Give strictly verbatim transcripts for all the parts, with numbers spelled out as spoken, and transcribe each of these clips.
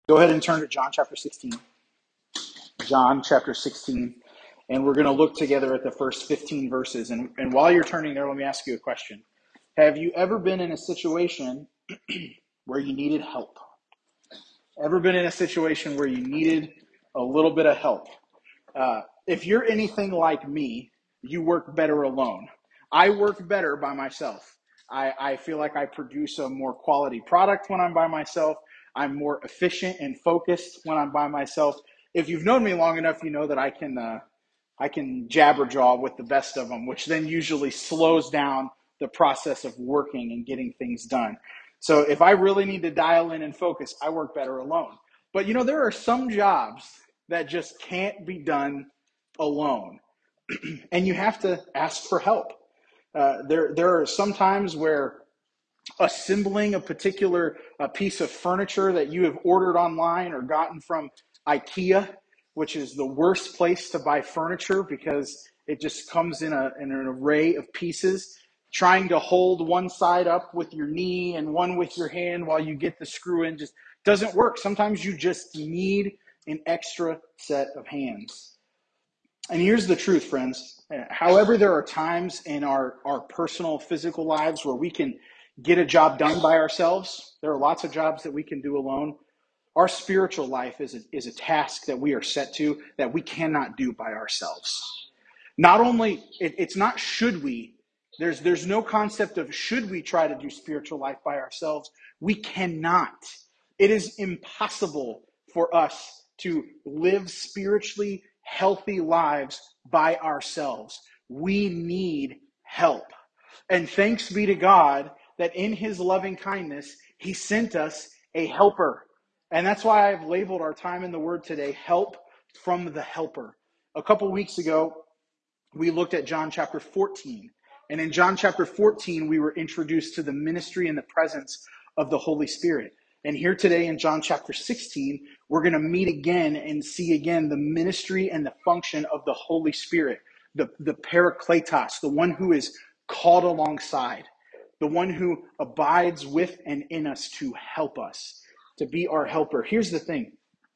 Go ahead and turn to John chapter sixteen. John chapter sixteen. And we're going to look together at the first fifteen verses. And, and while you're turning there, let me ask you a question. Have you ever been in a situation where you needed help? Ever been in a situation where you needed a little bit of help? Uh, if you're anything like me, you work better alone. I work better by myself. I, I feel like I produce a more quality product when I'm by myself. I'm more efficient and focused when I'm by myself. If you've known me long enough, you know that I can uh, I can jabberjaw with the best of them, which then usually slows down the process of working and getting things done. So if I really need to dial in and focus, I work better alone. But you know, there are some jobs that just can't be done alone. And you have to ask for help. Uh, there, there are some times where assembling a particular uh, piece of furniture that you have ordered online or gotten from IKEA, which is the worst place to buy furniture because it just comes in, a, in an array of pieces. Trying to hold one side up with your knee and one with your hand while you get the screw in just doesn't work. Sometimes you just need an extra set of hands. And here's the truth, friends. However, there are times in our, our personal physical lives where we can get a job done by ourselves. There are lots of jobs that we can do alone. Our spiritual life is a, is a task that we are set to that we cannot do by ourselves. Not only, it, it's not should we, there's, there's no concept of should we try to do spiritual life by ourselves. We cannot. It is impossible for us to live spiritually healthy lives by ourselves. We need help. And thanks be to God that in his loving kindness, he sent us a helper. And that's why I've labeled our time in the Word today, Help from the Helper. A couple weeks ago, we looked at John chapter fourteen. And in John chapter fourteen, we were introduced to the ministry and the presence of the Holy Spirit. And here today in John chapter sixteen, we're going to meet again and see again the ministry and the function of the Holy Spirit, the, the Parakletos, the one who is called alongside, the one who abides with and in us to help us, to be our helper. Here's the thing.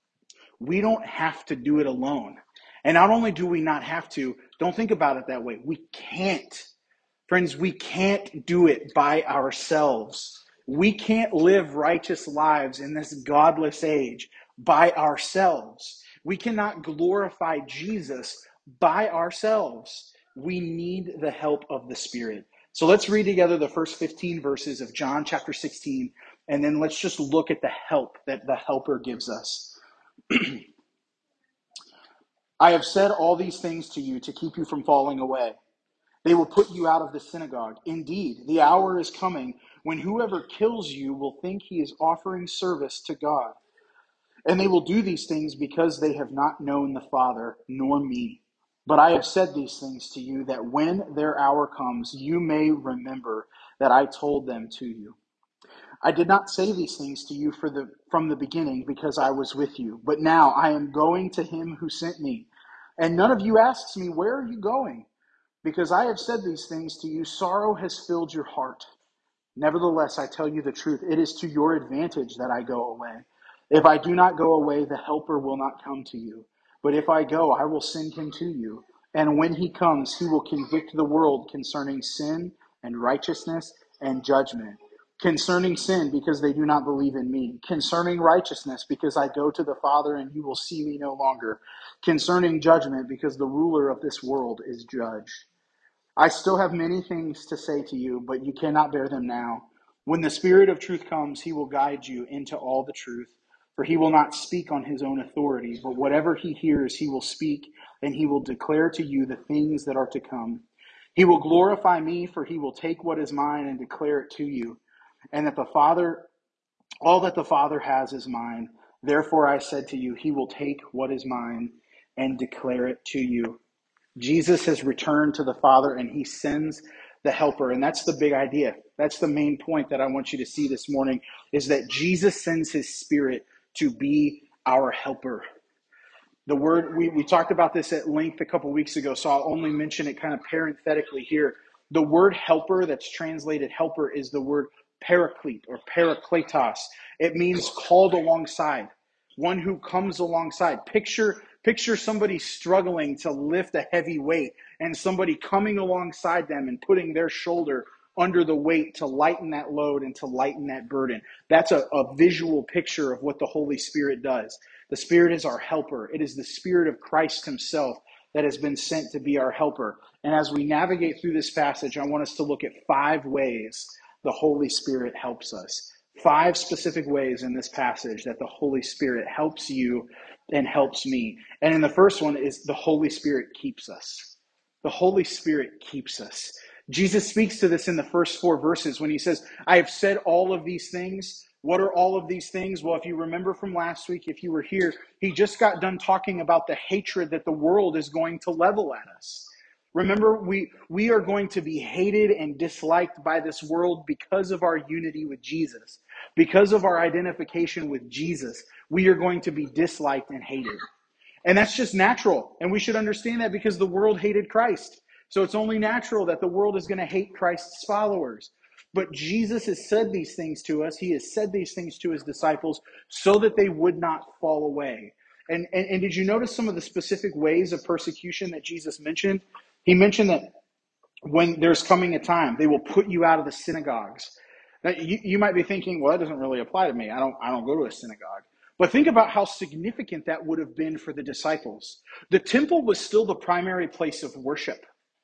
We don't have to do it alone. And not only do we not have to, don't think about it that way. We can't. Friends, we can't do it by ourselves. We can't live righteous lives in this godless age by ourselves. We cannot glorify Jesus by ourselves. We need the help of the Spirit. So let's read together the first fifteen verses of John chapter sixteen, and then let's just look at the help that the helper gives us. I have said all these things to you to keep you from falling away. They will put you out of the synagogue. Indeed, the hour is coming when whoever kills you will think he is offering service to God. And they will do these things because they have not known the Father nor me. But I have said these things to you that when their hour comes, you may remember that I told them to you. I did not say these things to you for the, from the beginning because I was with you. But now I am going to him who sent me. And none of you asks me, where are you going? Because I have said these things to you, sorrow has filled your heart. Nevertheless, I tell you the truth. It is to your advantage that I go away. If I do not go away, the helper will not come to you. But if I go, I will send him to you. And when he comes, he will convict the world concerning sin and righteousness and judgment. Concerning sin, because they do not believe in me. Concerning righteousness, because I go to the Father and you will see me no longer. Concerning judgment, because the ruler of this world is judged. I still have many things to say to you, but you cannot bear them now. When the Spirit of truth comes, he will guide you into all the truth. For he will not speak on his own authority, but whatever he hears, he will speak, and he will declare to you the things that are to come. He will glorify me, for he will take what is mine and declare it to you. And that the Father, all that the Father has is mine. Therefore I said to you, he will take what is mine and declare it to you. Jesus has returned to the Father and he sends the helper. And that's the big idea. That's the main point that I want you to see this morning, is that Jesus sends his Spirit to be our helper. The word, we, we talked about this at length a couple weeks ago, so I'll only mention it kind of parenthetically here. The word helper that's translated helper is the word paraclete or parakletos. It means called alongside. one who comes alongside. Picture, picture somebody struggling to lift a heavy weight and somebody coming alongside them and putting their shoulder under the weight to lighten that load and to lighten that burden. That's a, a visual picture of what the Holy Spirit does. The Spirit is our helper. It is the Spirit of Christ himself that has been sent to be our helper. And as we navigate through this passage, I want us to look at five ways the Holy Spirit helps us. Five specific ways in this passage that the Holy Spirit helps you and helps me. And in the first one is the Holy Spirit keeps us. The Holy Spirit keeps us. Jesus speaks to this in the first four verses when he says, I have said all of these things. What are all of these things? Well, if you remember from last week, if you were here, he just got done talking about the hatred that the world is going to level at us. Remember, we, we are going to be hated and disliked by this world because of our unity with Jesus. Because of our identification with Jesus, we are going to be disliked and hated. And that's just natural. And we should understand that because the world hated Christ. So it's only natural that the world is going to hate Christ's followers. But Jesus has said these things to us. He has said these things to his disciples so that they would not fall away. And, and, and did you notice some of the specific ways of persecution that Jesus mentioned? He mentioned that when there's coming a time, they will put you out of the synagogues. Now, you, you might be thinking, well, that doesn't really apply to me. I don't, I don't go to a synagogue. But think about how significant that would have been for the disciples. The temple was still the primary place of worship.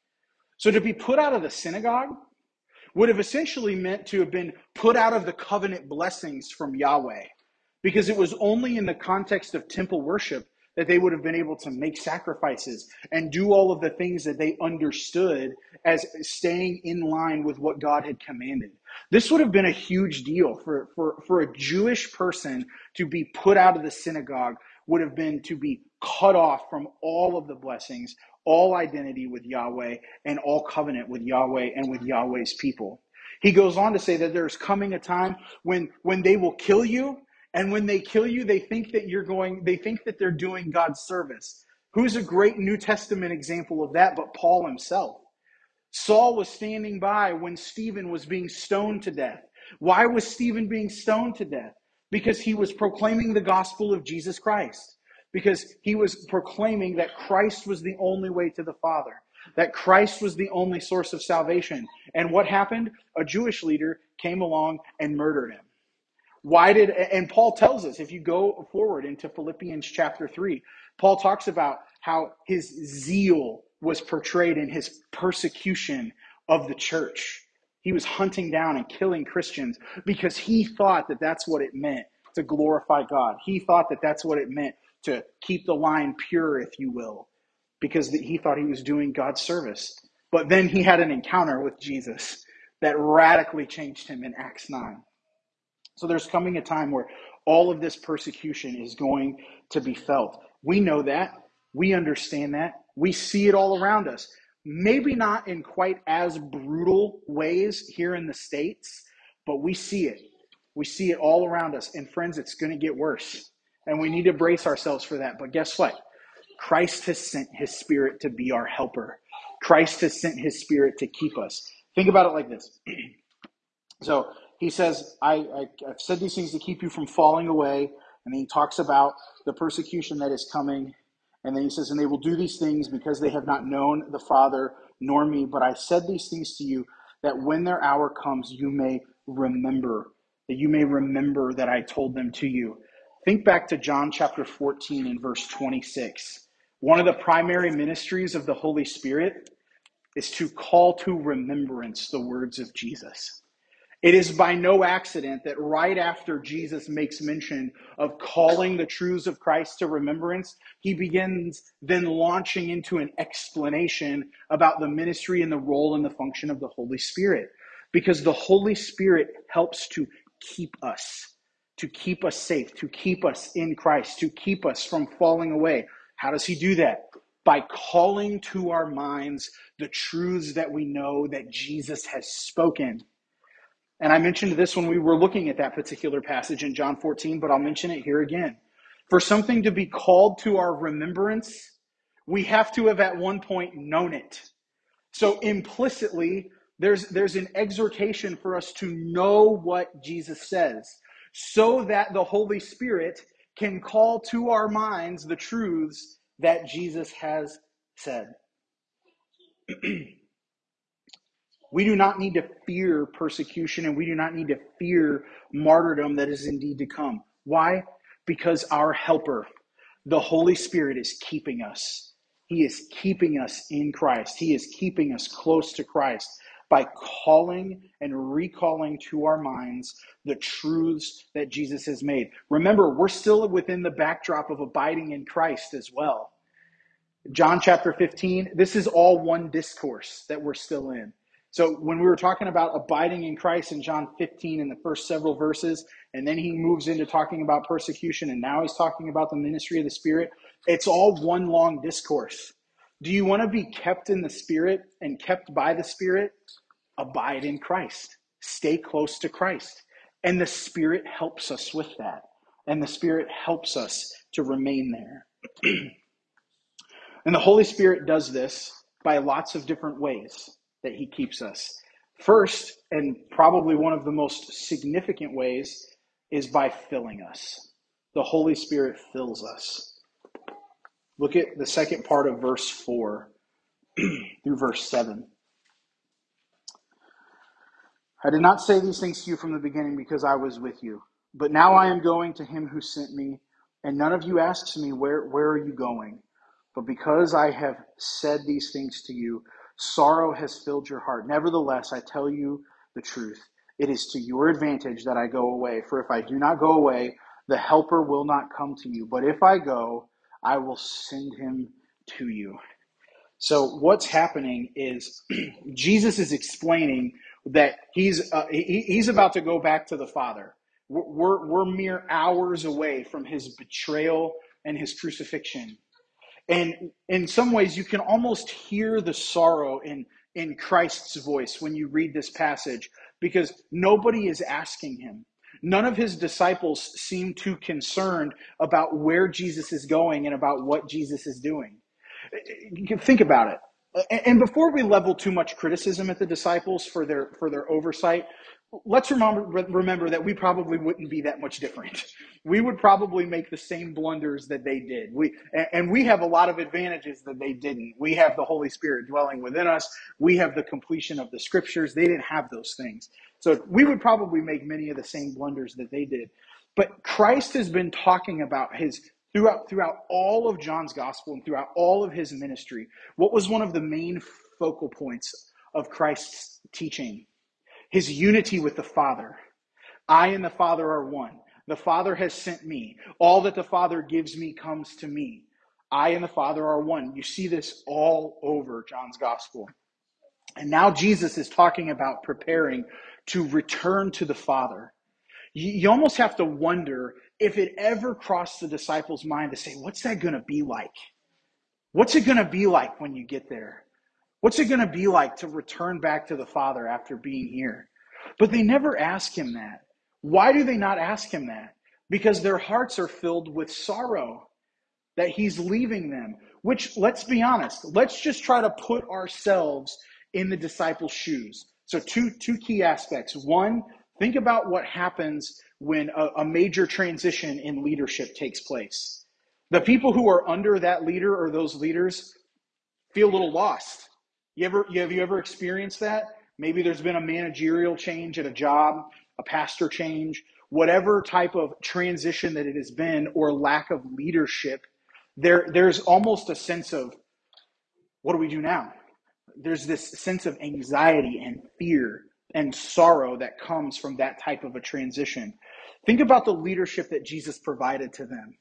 So to be put out of the synagogue would have essentially meant to have been put out of the covenant blessings from Yahweh, because it was only in the context of temple worship that they would have been able to make sacrifices and do all of the things that they understood as staying in line with what God had commanded. This would have been a huge deal for, for, for a Jewish person to be put out of the synagogue, would have been to be cut off from all of the blessings, all identity with Yahweh, and all covenant with Yahweh and with Yahweh's people. He goes on to say that there's coming a time when, when they will kill you, and when they kill you, they think that you're going, they think that they're doing God's service. Who's a great New Testament example of that but Paul himself? Saul was standing by when Stephen was being stoned to death. Why was Stephen being stoned to death? Because he was proclaiming the gospel of Jesus Christ. Because he was proclaiming that Christ was the only way to the Father. That Christ was the only source of salvation. And what happened? A Jewish leader came along and murdered him. Why did, and Paul tells us, if you go forward into Philippians chapter three, Paul talks about how his zeal was portrayed in his persecution of the church. He was hunting down and killing Christians because he thought that that's what it meant to glorify God. He thought that that's what it meant to keep the line pure, if you will, because he thought he was doing God's service. But then he had an encounter with Jesus that radically changed him in Acts nine. So there's coming a time where all of this persecution is going to be felt. We know that. We understand that. We see it all around us. Maybe not in quite as brutal ways here in the States, but we see it. We see it all around us. And friends, it's going to get worse. And we need to brace ourselves for that. But guess what? Christ has sent his Spirit to be our helper. Christ has sent his Spirit to keep us. Think about it like this. So he says, I, I, I've said these things to keep you from falling away. And then he talks about the persecution that is coming. And then he says, and they will do these things because they have not known the Father nor me. But I said these things to you that when their hour comes, you may remember, that you may remember that I told them to you. Think back to John chapter fourteen and verse twenty-six. One of the primary ministries of the Holy Spirit is to call to remembrance the words of Jesus. It is by no accident that right after Jesus makes mention of calling the truths of Christ to remembrance, he begins then launching into an explanation about the ministry and the role and the function of the Holy Spirit. Because the Holy Spirit helps to keep us, to keep us safe, to keep us in Christ, to keep us from falling away. How does he do that? By calling to our minds the truths that we know that Jesus has spoken. And I mentioned this when we were looking at that particular passage in John fourteen, but I'll mention it here again. For something to be called to our remembrance, we have to have at one point known it. So implicitly, there's, there's an exhortation for us to know what Jesus says, so that the Holy Spirit can call to our minds the truths that Jesus has said. We do not need to fear persecution, and we do not need to fear martyrdom that is indeed to come. Why? Because our helper, the Holy Spirit, is keeping us. He is keeping us in Christ. He is keeping us close to Christ by calling and recalling to our minds the truths that Jesus has made. Remember, we're still within the backdrop of abiding in Christ as well. John chapter fifteen, this is all one discourse that we're still in. So when we were talking about abiding in Christ in John fifteen in the first several verses, and then he moves into talking about persecution, and now he's talking about the ministry of the Spirit, it's all one long discourse. Do you want to be kept in the Spirit and kept by the Spirit? Abide in Christ. Stay close to Christ. And the Spirit helps us with that. And the Spirit helps us to remain there. And the Holy Spirit does this by lots of different ways that he keeps us. First, and probably one of the most significant ways, is by filling us. The Holy Spirit fills us. Look at the second part of verse four through verse seven. I did not say these things to you from the beginning because I was with you. But now I am going to him who sent me, and none of you asks me, where, where are you going? But because I have said these things to you, sorrow has filled your heart. Nevertheless, I tell you the truth. It is to your advantage that I go away. For if I do not go away, the Helper will not come to you. But if I go, I will send him to you. So what's happening is Jesus is explaining that he's uh, he, he's about to go back to the Father. We're, we're, we're mere hours away from his betrayal and his crucifixion. And in some ways, you can almost hear the sorrow in, in Christ's voice when you read this passage, because nobody is asking him. None of his disciples seem too concerned about where Jesus is going and about what Jesus is doing. You can think about it. And before we level too much criticism at the disciples for their for their oversight, let's remember remember that we probably wouldn't be that much different. We would probably make the same blunders that they did. We and we have a lot of advantages that they didn't. We have the Holy Spirit dwelling within us. We have the completion of the scriptures. They didn't have those things. So we would probably make many of the same blunders that they did. But Christ has been talking about his Throughout, throughout all of John's gospel and throughout all of his ministry, what was one of the main focal points of Christ's teaching? His unity with the Father. I and the Father are one. The Father has sent me. All that the Father gives me comes to me. I and the Father are one. You see this all over John's gospel. And now Jesus is talking about preparing to return to the Father. You, you almost have to wonder if it ever crossed the disciples' mind to say, what's that going to be like? What's it going to be like when you get there? What's it going to be like to return back to the Father after being here? But they never ask him that. Why do they not ask him that? Because their hearts are filled with sorrow that he's leaving them. Which, let's be honest, let's just try to put ourselves in the disciples' shoes. So two, two key aspects. One, think about what happens when a, a major transition in leadership takes place. The people who are under that leader or those leaders feel a little lost. You ever, you, have you ever experienced that? Maybe there's been a managerial change at a job, a pastor change, whatever type of transition that it has been, or lack of leadership. There, there's almost a sense of, what do we do now? There's this sense of anxiety and fear and sorrow that comes from that type of a transition. Think about the leadership that Jesus provided to them.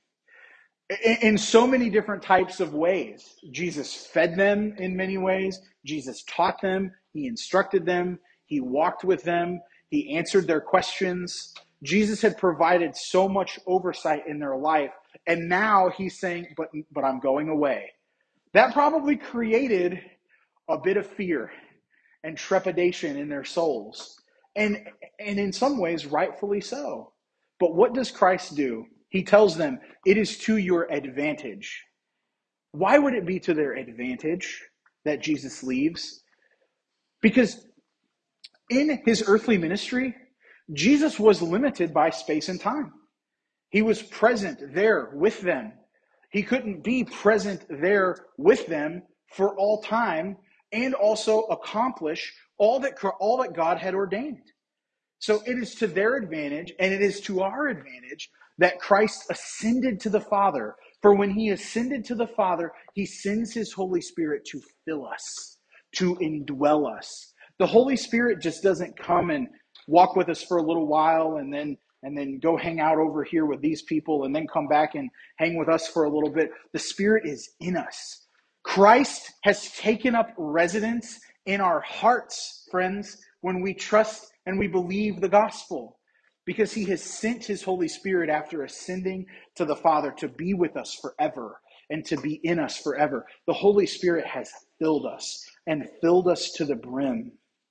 In so many different types of ways. Jesus fed them in many ways. Jesus taught them. He instructed them. He walked with them. He answered their questions. Jesus had provided so much oversight in their life. And now he's saying, but, but I'm going away. That probably created a bit of fear and trepidation in their souls. And, and in some ways, rightfully so. But what does Christ do? He tells them, it is to your advantage. Why would it be to their advantage that Jesus leaves? Because in his earthly ministry, Jesus was limited by space and time. He was present there with them. He couldn't be present there with them for all time and also accomplish all that, all that God had ordained. So it is to their advantage and it is to our advantage that Christ ascended to the Father. For when he ascended to the Father, he sends his Holy Spirit to fill us, to indwell us. The Holy Spirit just doesn't come and walk with us for a little while and then and then go hang out over here with these people and then come back and hang with us for a little bit. The Spirit is in us. Christ has taken up residence in our hearts, friends, when we trust and we believe the gospel, because he has sent his Holy Spirit after ascending to the Father to be with us forever and to be in us forever. The Holy Spirit has filled us and filled us to the brim.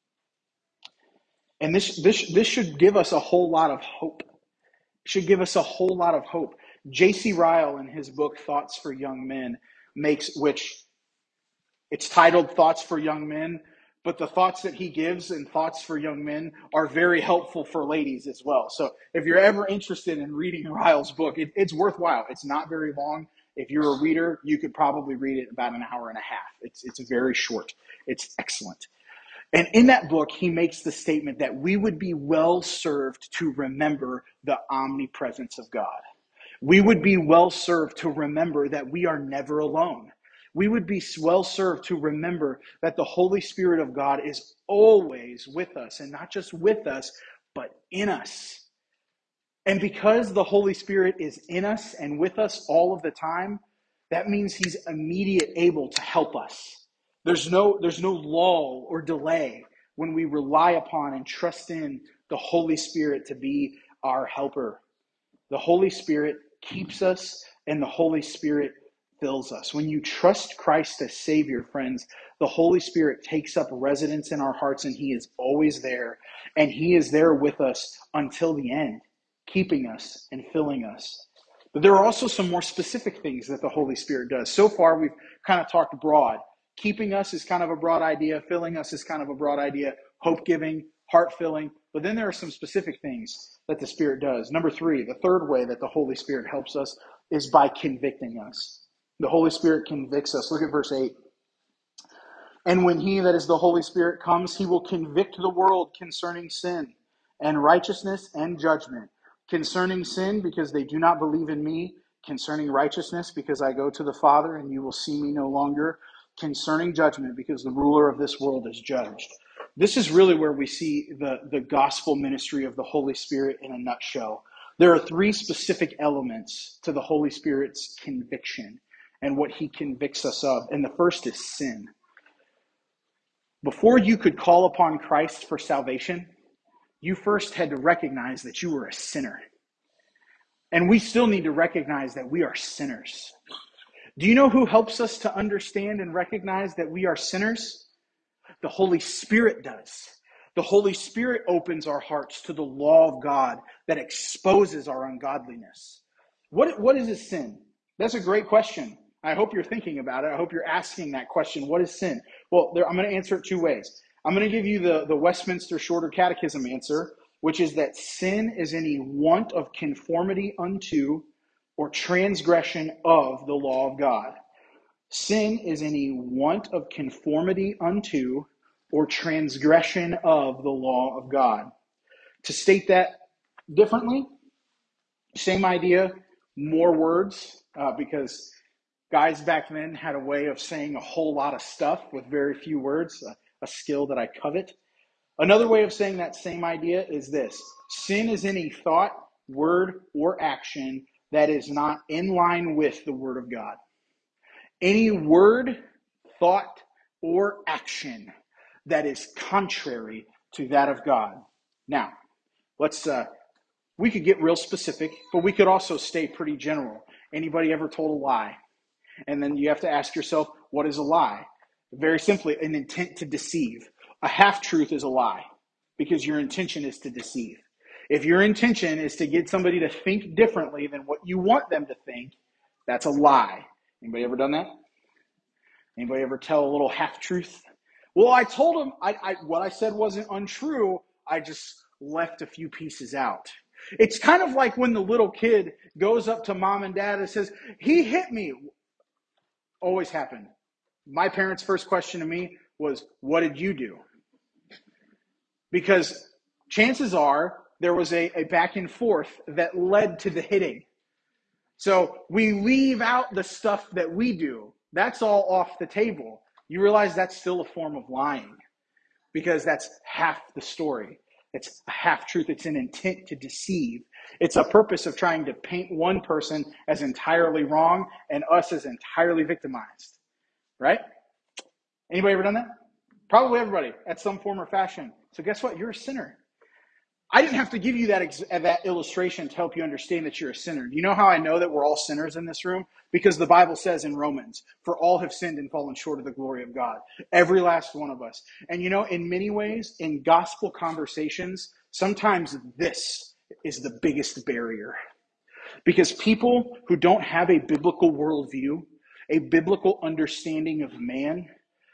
And this, this, this should give us a whole lot of hope. Should give us a whole lot of hope. J C Ryle, in his book, Thoughts for Young Men, makes, which it's titled Thoughts for Young Men, but the thoughts that he gives in Thoughts for Young Men are very helpful for ladies as well. So if you're ever interested in reading Ryle's book, it, it's worthwhile. It's not very long. If you're a reader, you could probably read it about an hour and a half. It's, it's very short. It's excellent. And in that book, he makes the statement that we would be well served to remember the omnipresence of God. We would be well served to remember that we are never alone. We would be well served to remember that the Holy Spirit of God is always with us, and not just with us, but in us. And because the Holy Spirit is in us and with us all of the time, that means he's immediate able to help us. There's no, there's no lull or delay when we rely upon and trust in the Holy Spirit to be our helper. The Holy Spirit keeps us and the Holy Spirit fills us. When you trust Christ as Savior, friends, the Holy Spirit takes up residence in our hearts and he is always there. And he is there with us until the end, keeping us and filling us. But there are also some more specific things that the Holy Spirit does. So far, we've kind of talked broad. Keeping us is kind of a broad idea. Filling us is kind of a broad idea. Hope-giving, heart-filling. But then there are some specific things that the Spirit does. Number three, the third way that the Holy Spirit helps us is by convicting us. The Holy Spirit convicts us. Look at verse eight. And when he, that is the Holy Spirit, comes, he will convict the world concerning sin and righteousness and judgment. Concerning sin, because they do not believe in me. Concerning righteousness, because I go to the Father and you will see me no longer. Concerning judgment, because the ruler of this world is judged. This is really where we see the, the gospel ministry of the Holy Spirit in a nutshell. There are three specific elements to the Holy Spirit's conviction and what he convicts us of. And the first is sin. Before you could call upon Christ for salvation, you first had to recognize that you were a sinner. And we still need to recognize that we are sinners. Do you know who helps us to understand and recognize that we are sinners? The Holy Spirit does. The Holy Spirit opens our hearts to the law of God that exposes our ungodliness. What, what is a sin? That's a great question. I hope you're thinking about it. I hope you're asking that question. What is sin? Well, there, I'm going to answer it two ways. I'm going to give you the, the Westminster Shorter Catechism answer, which is that sin is any want of conformity unto or transgression of the law of God. Sin is any want of conformity unto or transgression of the law of God. To state that differently, same idea, more words, uh, because guys back then had a way of saying a whole lot of stuff with very few words, a, a skill that I covet. Another way of saying that same idea is this. Sin is any thought, word, or action that is not in line with the Word of God. Any word, thought, or action that is contrary to that of God. Now, let's, uh, we could get real specific, but we could also stay pretty general. Anybody ever told a lie? And then you have to ask yourself, what is a lie? Very simply, an intent to deceive. A half-truth is a lie because your intention is to deceive. If your intention is to get somebody to think differently than what you want them to think, that's a lie. Anybody ever done that? Anybody ever tell a little half-truth? Well, I told them I, I, what I said wasn't untrue. I just left a few pieces out. It's kind of like when the little kid goes up to mom and dad and says, he hit me. Always happened. My parents' first question to me was, what did you do? Because chances are there was a, a back and forth that led to the hitting. So we leave out the stuff that we do. That's all off the table. You realize that's still a form of lying, because that's half the story. It's a half truth. It's an intent to deceive. It's a purpose of trying to paint one person as entirely wrong and us as entirely victimized. Right? Anybody ever done that? Probably everybody at some form or fashion. So guess what? You're a sinner. I didn't have to give you that ex- that illustration to help you understand that you're a sinner. Do you know how I know that we're all sinners in this room? Because the Bible says in Romans, for all have sinned and fallen short of the glory of God. Every last one of us. And you know, in many ways, in gospel conversations, sometimes this is the biggest barrier. Because people who don't have a biblical worldview, a biblical understanding of man,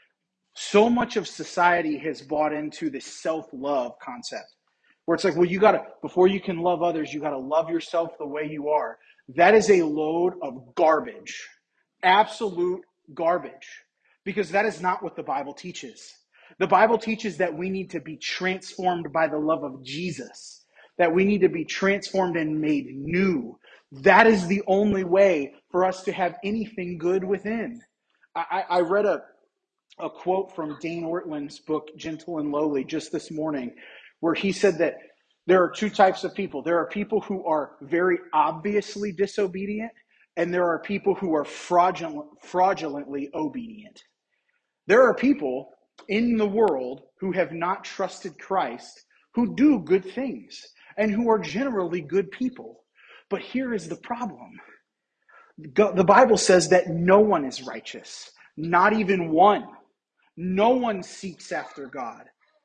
so much of society has bought into this self-love concept. Where it's like, well, you got to, before you can love others, you got to love yourself the way you are. That is a load of garbage. Absolute garbage. Because that is not what the Bible teaches. The Bible teaches that we need to be transformed by the love of Jesus. That we need to be transformed and made new. That is the only way for us to have anything good within. I, I read a, a quote from Dane Ortland's book, Gentle and Lowly, just this morning, where he said that there are two types of people. There are people who are very obviously disobedient, and there are people who are fraudulent, fraudulently obedient. There are people in the world who have not trusted Christ, who do good things, and who are generally good people. But here is the problem. The Bible says that no one is righteous, not even one. No one seeks after God.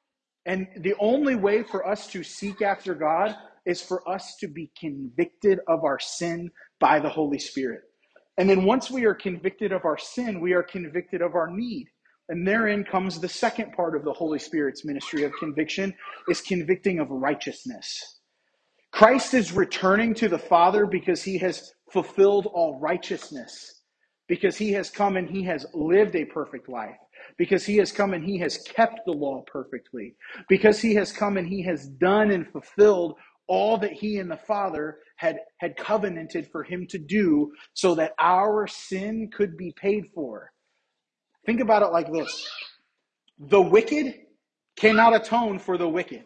And the only way for us to seek after God is for us to be convicted of our sin by the Holy Spirit. And then once we are convicted of our sin, we are convicted of our need. And therein comes the second part of the Holy Spirit's ministry of conviction, is convicting of righteousness. Christ is returning to the Father because he has fulfilled all righteousness, because he has come and he has lived a perfect life. Because he has come and he has kept the law perfectly. Because he has come and he has done and fulfilled all that he and the Father had, had covenanted for him to do so that our sin could be paid for. Think about it like this. The wicked cannot atone for the wicked.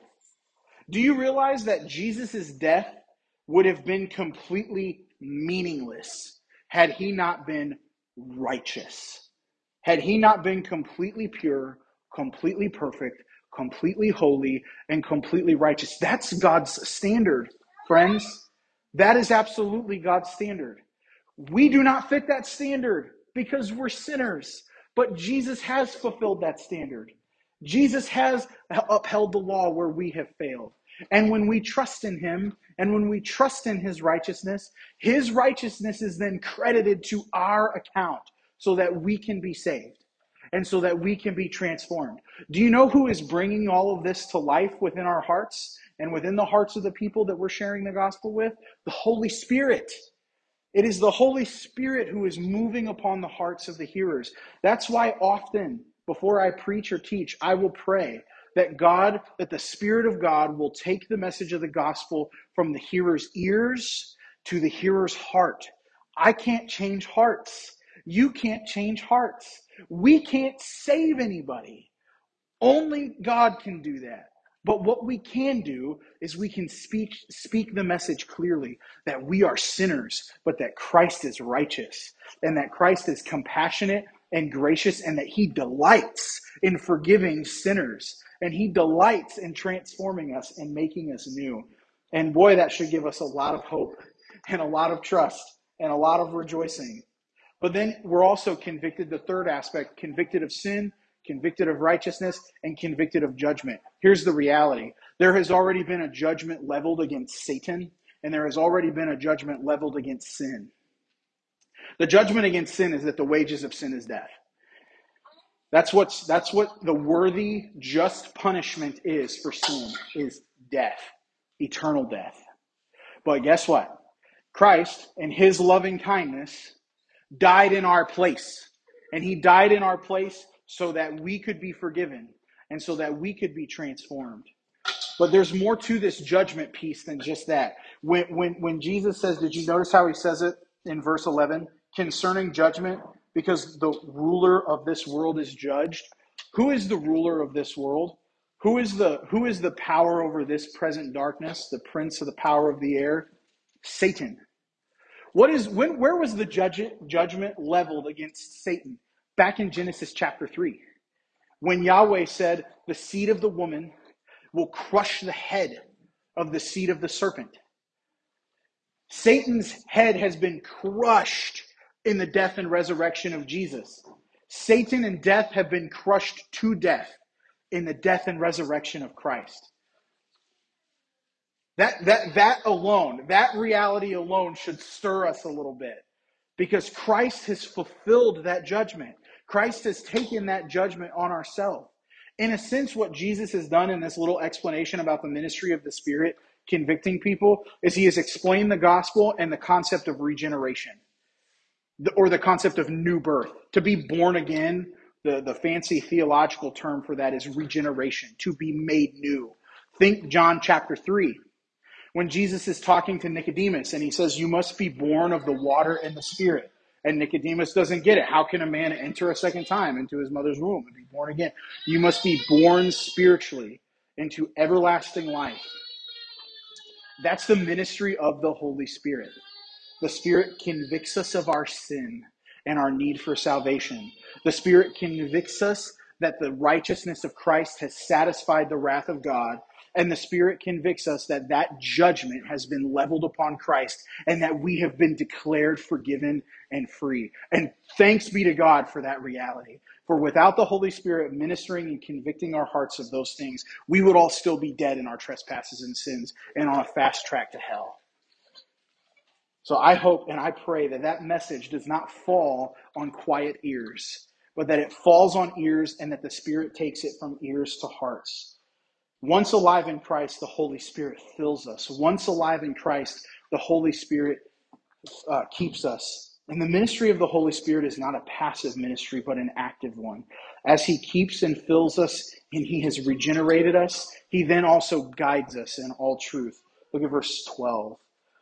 Do you realize that Jesus' death would have been completely meaningless had he not been righteous? Had he not been completely pure, completely perfect, completely holy, and completely righteous. That's God's standard, friends. That is absolutely God's standard. We do not fit that standard because we're sinners, but Jesus has fulfilled that standard. Jesus has upheld the law where we have failed. And when we trust in him, and when we trust in his righteousness, his righteousness is then credited to our account so that we can be saved and so that we can be transformed. Do you know who is bringing all of this to life within our hearts and within the hearts of the people that we're sharing the gospel with? The Holy Spirit. It is the Holy Spirit who is moving upon the hearts of the hearers. That's why often, before I preach or teach, I will pray that God, that the Spirit of God will take the message of the gospel from the hearer's ears to the hearer's heart. I can't change hearts. You can't change hearts. We can't save anybody. Only God can do that. But what we can do is we can speak speak the message clearly that we are sinners, but that Christ is righteous, and that Christ is compassionate and gracious, and that he delights in forgiving sinners, and he delights in transforming us and making us new. And boy, that should give us a lot of hope and a lot of trust and a lot of rejoicing. But then we're also convicted, the third aspect, convicted of sin, convicted of righteousness, and convicted of judgment. Here's the reality. There has already been a judgment leveled against Satan, and there has already been a judgment leveled against sin. The judgment against sin is that the wages of sin is death. That's what's that's what the worthy, just punishment is for sin, is death, eternal death. But guess what? Christ, in his loving kindness, died in our place. And he died in our place so that we could be forgiven and so that we could be transformed. But there's more to this judgment piece than just that. When, when, when Jesus says, did you notice how he says it in verse eleven? Concerning judgment, because the ruler of this world is judged. Who is the ruler of this world? Who is the, who is the power over this present darkness, the prince of the power of the air? Satan. What is when? Where was the judge, judgment leveled against Satan? Back in Genesis chapter three, when Yahweh said, "The seed of the woman will crush the head of the seed of the serpent." Satan's head has been crushed in the death and resurrection of Jesus. Satan and death have been crushed to death in the death and resurrection of Christ. That, that, that alone, that reality alone should stir us a little bit, because Christ has fulfilled that judgment. Christ has taken that judgment on ourselves. In a sense, what Jesus has done in this little explanation about the ministry of the Spirit convicting people is he has explained the gospel and the concept of regeneration, or the concept of new birth. To be born again, the, the fancy theological term for that is regeneration, to be made new. Think John chapter three. When Jesus is talking to Nicodemus and he says, you must be born of the water and the Spirit. And Nicodemus doesn't get it. How can a man enter a second time into his mother's womb and be born again? You must be born spiritually into everlasting life. That's the ministry of the Holy Spirit. The Spirit convicts us of our sin and our need for salvation. The Spirit convicts us that the righteousness of Christ has satisfied the wrath of God. And the Spirit convicts us that that judgment has been leveled upon Christ and that we have been declared forgiven and free. And thanks be to God for that reality. For without the Holy Spirit ministering and convicting our hearts of those things, we would all still be dead in our trespasses and sins and on a fast track to hell. So I hope and I pray that that message does not fall on quiet ears, but that it falls on ears and that the Spirit takes it from ears to hearts. Once alive in Christ, the Holy Spirit fills us. Once alive in Christ, the Holy Spirit uh, keeps us. And the ministry of the Holy Spirit is not a passive ministry, but an active one. As he keeps and fills us and he has regenerated us, he then also guides us in all truth. Look at verse twelve.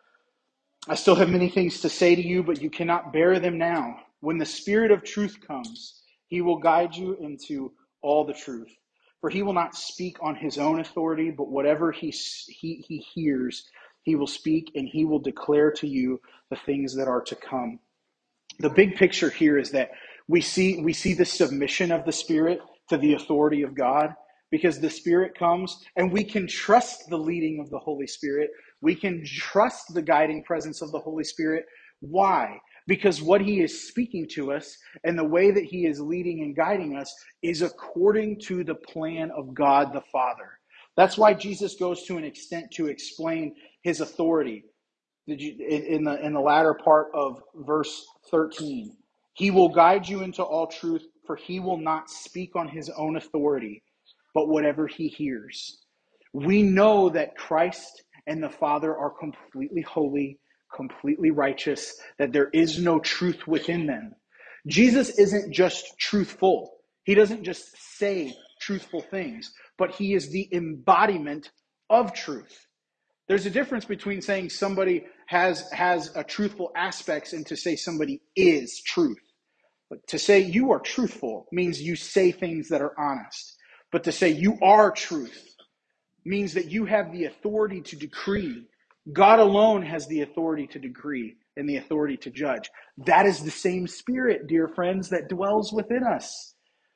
I still have many things to say to you, but you cannot bear them now. When the Spirit of truth comes, he will guide you into all the truth. For he will not speak on his own authority, but whatever he, he, he hears, he will speak, and he will declare to you the things that are to come. The big picture here is that we see, we see the submission of the Spirit to the authority of God, because the Spirit comes, and we can trust the leading of the Holy Spirit. We can trust the guiding presence of the Holy Spirit. Why? Because what he is speaking to us and the way that he is leading and guiding us is according to the plan of God the Father. That's why Jesus goes to an extent to explain his authority. Did you, in, in the in the latter part of verse thirteen, he will guide you into all truth, for he will not speak on his own authority, but whatever he hears. We know that Christ and the Father are completely holy, completely righteous, that there is no truth within them. Jesus isn't just truthful. He doesn't just say truthful things, but he is the embodiment of truth. There's a difference between saying somebody has, has a truthful aspects and to say somebody is truth. But to say you are truthful means you say things that are honest. But to say you are truth means that you have the authority to decree. God alone has the authority to decree and the authority to judge. That is the same Spirit, dear friends, that dwells within us.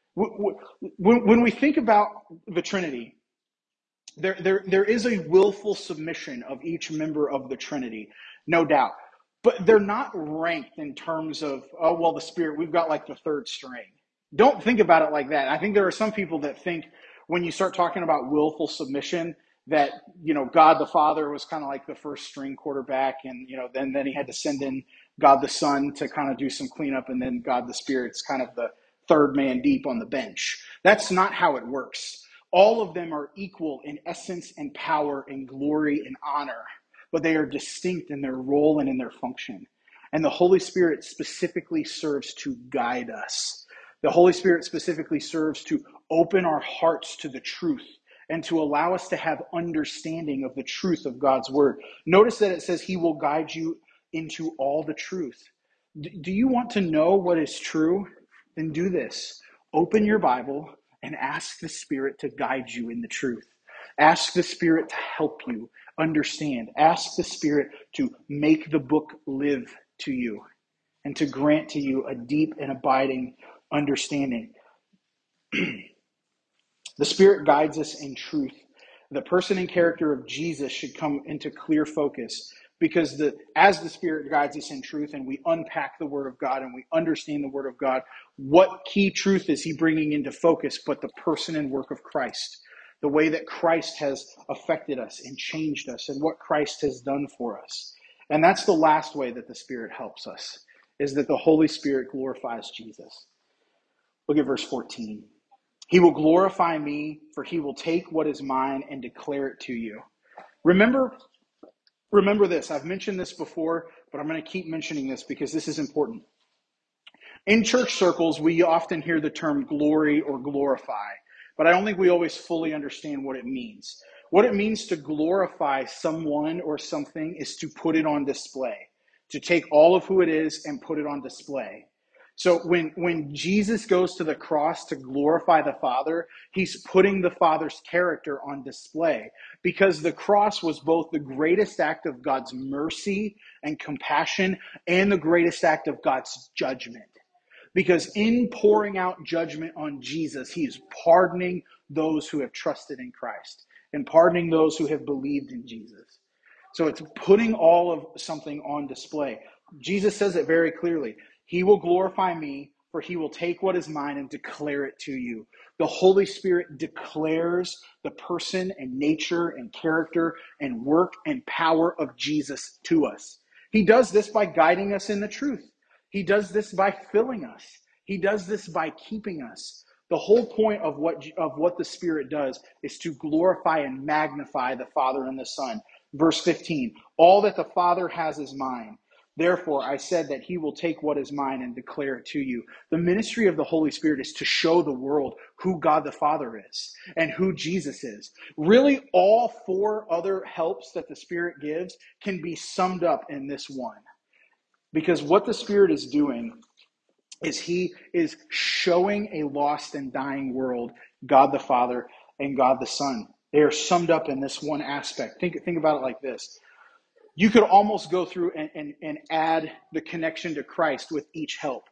When we think about the Trinity, there, there, there is a willful submission of each member of the Trinity, no doubt. But they're not ranked in terms of, oh, well, the Spirit, we've got like the third string. Don't think about it like that. I think there are some people that think when you start talking about willful submission, that, you know, God the Father was kind of like the first string quarterback, and, you know, then, then he had to send in God the Son to kind of do some cleanup, and then God the Spirit's kind of the third man deep on the bench. That's not how it works. All of them are equal in essence and power and glory and honor. but they are distinct in their role and in their function. And the Holy Spirit specifically serves to guide us. The Holy Spirit specifically serves to open our hearts to the truth and to allow us to have understanding of the truth of God's word. Notice that it says he will guide you into all the truth. D- do you want to know what is true? Then do this. Open your Bible and ask the Spirit to guide you in the truth. Ask the Spirit to help you understand. Ask the Spirit to make the book live to you and to grant to you a deep and abiding understanding. The Spirit guides us in truth. The person and character of Jesus should come into clear focus because the as the Spirit guides us in truth and we unpack the Word of God and we understand the Word of God, what key truth is he bringing into focus but the person and work of Christ? The way that Christ has affected us and changed us and what Christ has done for us. And that's the last way that the Spirit helps us, is that the Holy Spirit glorifies Jesus. Look at verse fourteen. He will glorify me, for he will take what is mine and declare it to you. Remember, remember this. I've mentioned this before, but I'm going to keep mentioning this because this is important. In church circles, we often hear the term glory or glorify, but I don't think we always fully understand what it means. What it means to glorify someone or something is to put it on display, to take all of who it is and put it on display. So when, when Jesus goes to the cross to glorify the Father, he's putting the Father's character on display because the cross was both the greatest act of God's mercy and compassion and the greatest act of God's judgment. Because in pouring out judgment on Jesus, he is pardoning those who have trusted in Christ and pardoning those who have believed in Jesus. So it's putting all of something on display. Jesus says it very clearly. He will glorify me, for he will take what is mine and declare it to you. The Holy Spirit declares the person and nature and character and work and power of Jesus to us. He does this by guiding us in the truth. He does this by filling us. He does this by keeping us. The whole point of what, of what the Spirit does is to glorify and magnify the Father and the Son. Verse fifteen, all that the Father has is mine. Therefore, I said that he will take what is mine and declare it to you. The ministry of the Holy Spirit is to show the world who God the Father is and who Jesus is. Really, all four other helps that the Spirit gives can be summed up in this one. Because what the Spirit is doing is he is showing a lost and dying world God the Father and God the Son. They are summed up in this one aspect. Think, think about it like this. You could almost go through and, and, and add the connection to Christ with each help.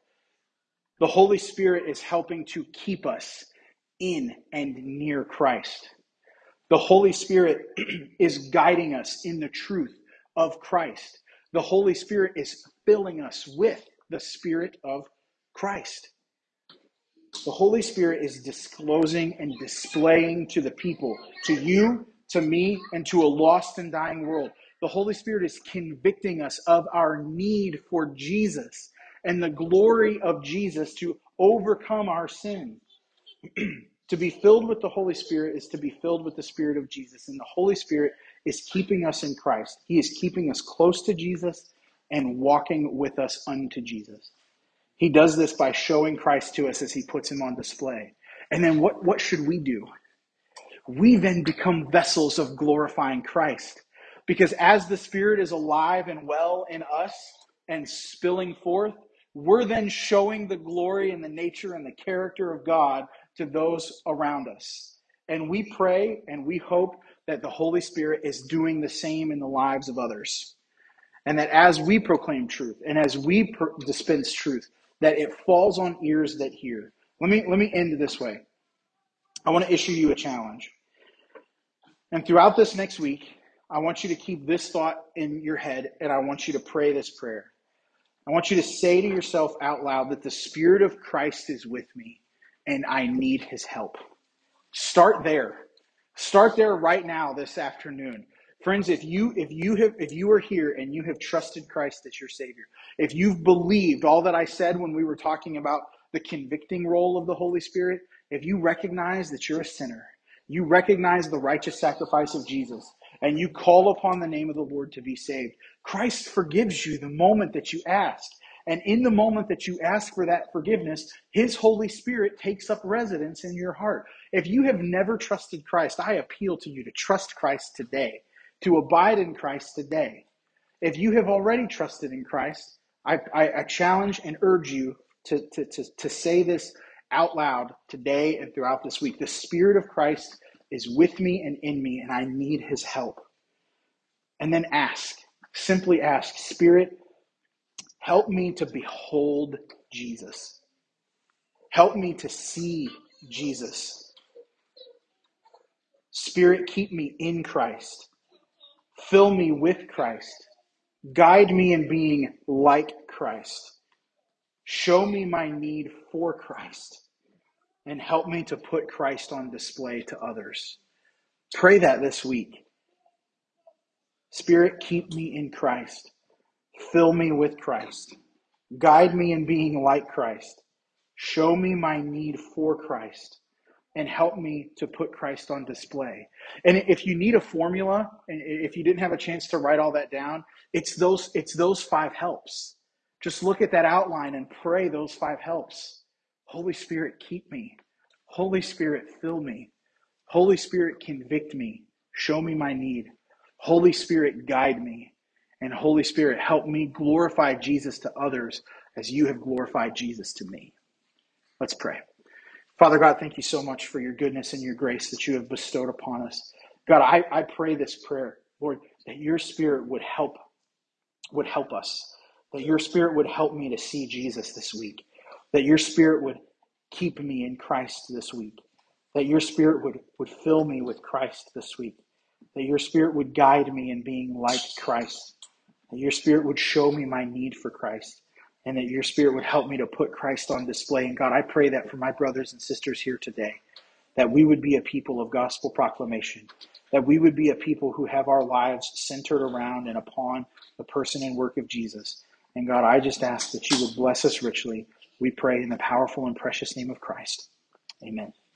The Holy Spirit is helping to keep us in and near Christ. The Holy Spirit is guiding us in the truth of Christ. The Holy Spirit is filling us with the Spirit of Christ. The Holy Spirit is disclosing and displaying to the people, to you, to me, and to a lost and dying world. The Holy Spirit is convicting us of our need for Jesus and the glory of Jesus to overcome our sin. To be filled with the Holy Spirit is to be filled with the Spirit of Jesus. And the Holy Spirit is keeping us in Christ. He is keeping us close to Jesus and walking with us unto Jesus. He does this by showing Christ to us as he puts him on display. And then what, what should we do? We then become vessels of glorifying Christ. Because as the Spirit is alive and well in us and spilling forth, we're then showing the glory and the nature and the character of God to those around us. And we pray and we hope that the Holy Spirit is doing the same in the lives of others. And that as we proclaim truth and as we per- dispense truth, that it falls on ears that hear. Let me, let me end this way. I want to issue you a challenge. And throughout this next week, I want you to keep this thought in your head, and I want you to pray this prayer. I want you to say to yourself out loud that the Spirit of Christ is with me, and I need his help. Start there. Start there right now this afternoon. Friends, if you if you have if you are here and you have trusted Christ as your Savior, if you've believed all that I said when we were talking about the convicting role of the Holy Spirit, if you recognize that you're a sinner, you recognize the righteous sacrifice of Jesus, and you call upon the name of the Lord to be saved, Christ forgives you the moment that you ask. And in the moment that you ask for that forgiveness, his Holy Spirit takes up residence in your heart. If you have never trusted Christ, I appeal to you to trust Christ today, to abide in Christ today. If you have already trusted in Christ, I, I, I challenge and urge you to, to, to, to say this out loud today and throughout this week. The Spirit of Christ is with me and in me, and I need his help. And then ask, simply ask, Spirit, help me to behold Jesus. Help me to see Jesus. Spirit, keep me in Christ. Fill me with Christ. Guide me in being like Christ. Show me my need for Christ. And help me to put Christ on display to others. Pray that this week. Spirit, keep me in Christ. Fill me with Christ. Guide me in being like Christ. Show me my need for Christ. And help me to put Christ on display. And if you need a formula, and if you didn't have a chance to write all that down, it's those, it's those five helps. Just look at that outline and pray those five helps. Holy Spirit, keep me. Holy Spirit, fill me. Holy Spirit, convict me. Show me my need. Holy Spirit, guide me. And Holy Spirit, help me glorify Jesus to others as you have glorified Jesus to me. Let's pray. Father God, thank you so much for your goodness and your grace that you have bestowed upon us. God, I, I pray this prayer, Lord, that your Spirit would help, would help us, that your Spirit would help me to see Jesus this week, that your Spirit would keep me in Christ this week, that your Spirit would, would fill me with Christ this week, that your Spirit would guide me in being like Christ, that your Spirit would show me my need for Christ, and that your Spirit would help me to put Christ on display. And God, I pray that for my brothers and sisters here today, that we would be a people of gospel proclamation, that we would be a people who have our lives centered around and upon the person and work of Jesus. And God, I just ask that you would bless us richly. We pray in the powerful and precious name of Christ. Amen.